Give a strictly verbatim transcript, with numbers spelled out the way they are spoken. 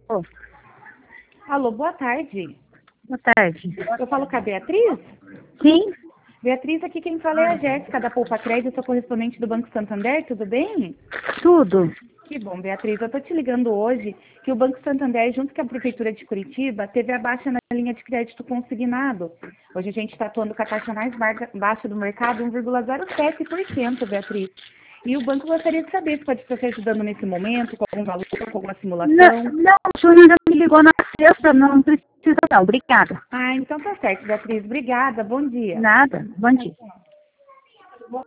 Oh, Alô, boa tarde. boa tarde. Eu falo com a Beatriz? Sim, Beatriz, aqui quem fala é a Jéssica da Poupa Crédito, sou correspondente do Banco Santander, tudo bem? tudo. Que bom, Beatriz. Eu estou te ligando hoje que o Banco Santander, junto com a Prefeitura de Curitiba, teve a baixa na linha de crédito consignado. Hoje a gente está atuando com a taxa mais bar- baixa do mercado, um vírgula zero sete por cento, Beatriz. E o banco gostaria de saber se pode estar te ajudando nesse momento, com algum valor, com alguma Não, simulação. não, o Júnior já me ligou na sexta, não precisa não, obrigada. Ah, então tá certo, Beatriz. Obrigada, bom dia. Nada, bom dia.